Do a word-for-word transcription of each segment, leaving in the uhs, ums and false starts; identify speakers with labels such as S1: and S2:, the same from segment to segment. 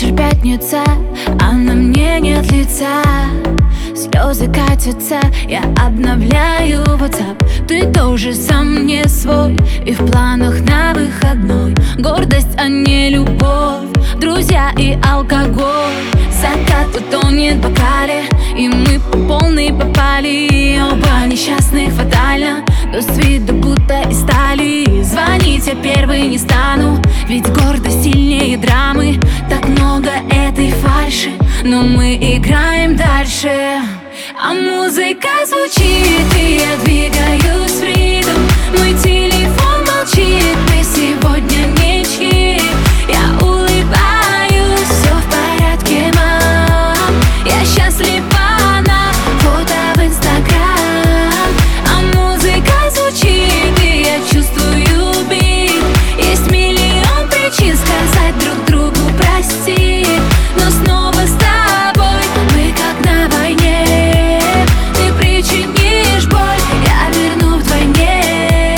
S1: Вечер пятница, а на мне нет лица. Слезы катятся, я обновляю WhatsApp. Ты тоже сам не свой, и в планах на выходной гордость, а не любовь, друзья и алкоголь. Закат утонет в бокале, и мы по полной попали. Оба несчастных фатально, но с виду будто из стали. Звонить я первый не стану, ведь гордость сильнее драмы. Так много этой фальши, но мы играем дальше. А музыка звучит, и я двигаюсь в ритм. Мой телефон молчит, мы сегодня ничьи. Я улыбаюсь, все в порядке, мам. Я счастлива на фото в Инстаграм. А музыка звучит, и я чувствую бит. Есть миллион причин сказать друг другу прости, но снова с тобой мы как на войне. Ты причинишь боль, я верну вдвойне.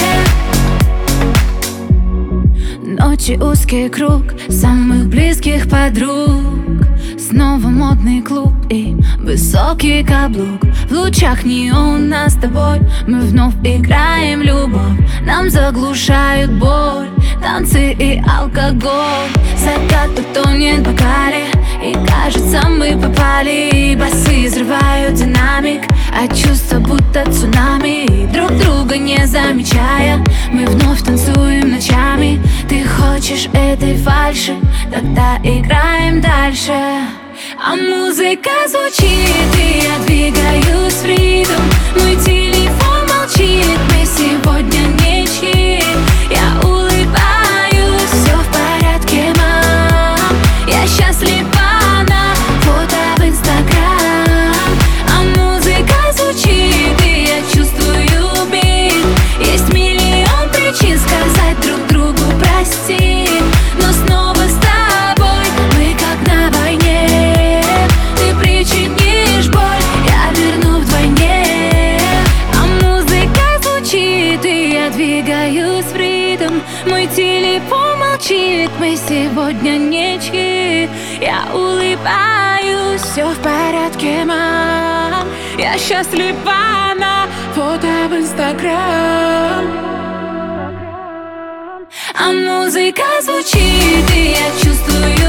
S1: Ночи узкий круг самых близких подруг. Снова модный клуб и высокий каблук. В лучах неона с тобой мы вновь играем любовь. Нам заглушают боль танцы и алкоголь. Закат утонет в бокале, и кажется мы попали. Басы взрывают динамик, а чувства будто цунами. Друг друга не замечая, мы вновь танцуем ночами. Ты хочешь этой фальши, тогда играем дальше. А музыка звучит, и я двигаюсь в ритм. Мой телефон молчит, мы сегодня ничьи. Я улыбаюсь, все в порядке, мам. Я счастлива на фото в Инстаграм. А музыка звучит, и я чувствую бит. Есть миллион причин сказать друг другу прости, но снова с тобой мы как на войне. Ты причинишь боль, я верну вдвойне. А музыка звучит, и я двигаюсь в ритм. Мой телефон молчит, мы сегодня ничьи. Я улыбаюсь, все в порядке, мам. Я счастлива на фото в Инстаграм. А музыка звучит, и я чувствую